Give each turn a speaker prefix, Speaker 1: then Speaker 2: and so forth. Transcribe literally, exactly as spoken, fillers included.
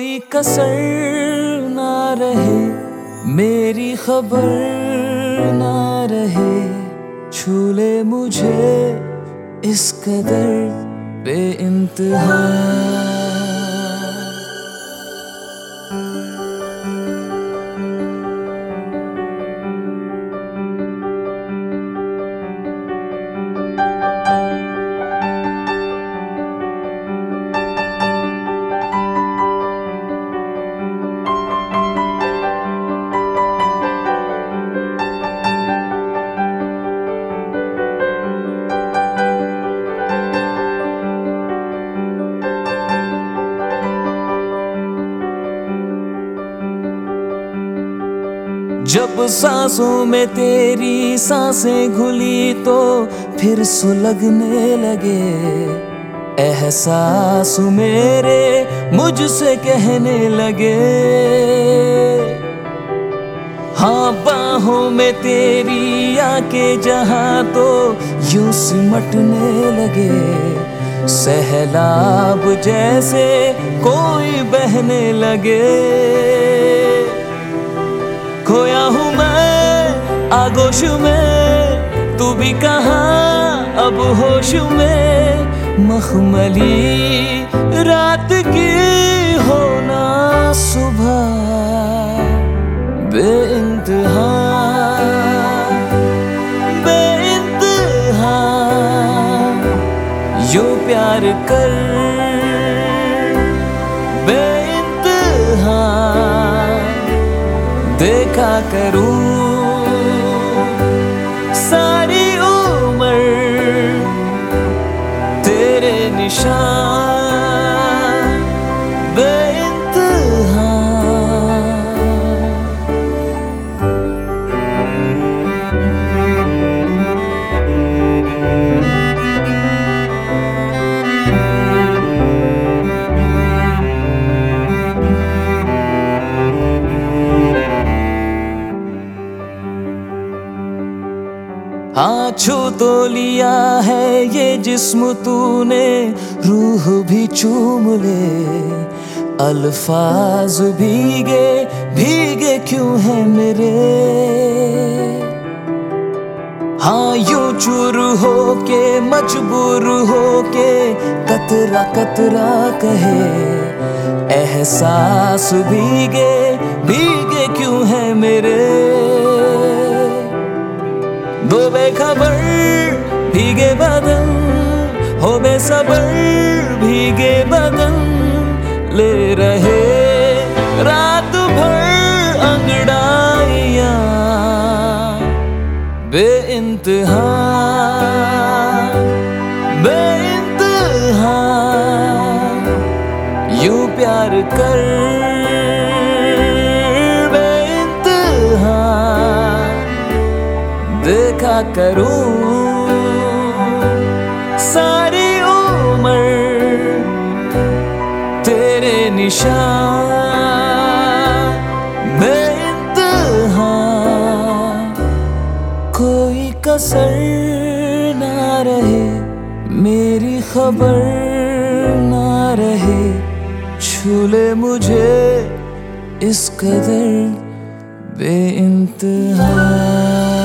Speaker 1: कोई कसर ना रहे, मेरी खबर ना रहे, छू ले मुझे इस कदर बेइंतहा। जब सांसों में तेरी सांसें घुली तो फिर सुलगने लगे एहसास मेरे मुझसे कहने लगे। हाँ बाहों में तेरी आके जहाँ तो यूं सिमटने लगे, सैलाब जैसे कोई बहने लगे। खोया हूँ मैं आगोश में, तू भी कहाँ अब होश में, मखमली रात की होना सुबह बेइंतहा बेइंतहा। यूं प्यार कर बेइंतहा देखा करूं सारी उम्र तेरे निशान बेइंतहा। हाँ छू तो लिया है ये जिस्म तूने, रूह भी चूम ले, अल्फाज भीगे भीगे क्यों है मेरे। हाँ यूं चूर हो के मजबूर हो के कतरा कतरा कहे, एहसास भीगे भीगे क्यों है मेरे। दो बेखबर भीगे बदन हो बेसबर भीगे बदन, ले रहे रात भर अंगड़ाइयाँ बेइंतहा बेइंतहा। यूं प्यार कर देखा करूं सारी उम्र तेरे निशान बेइंतहा। कोई कसर ना रहे, मेरी खबर ना रहे, छू ले मुझे इस कदर बेइंतहा।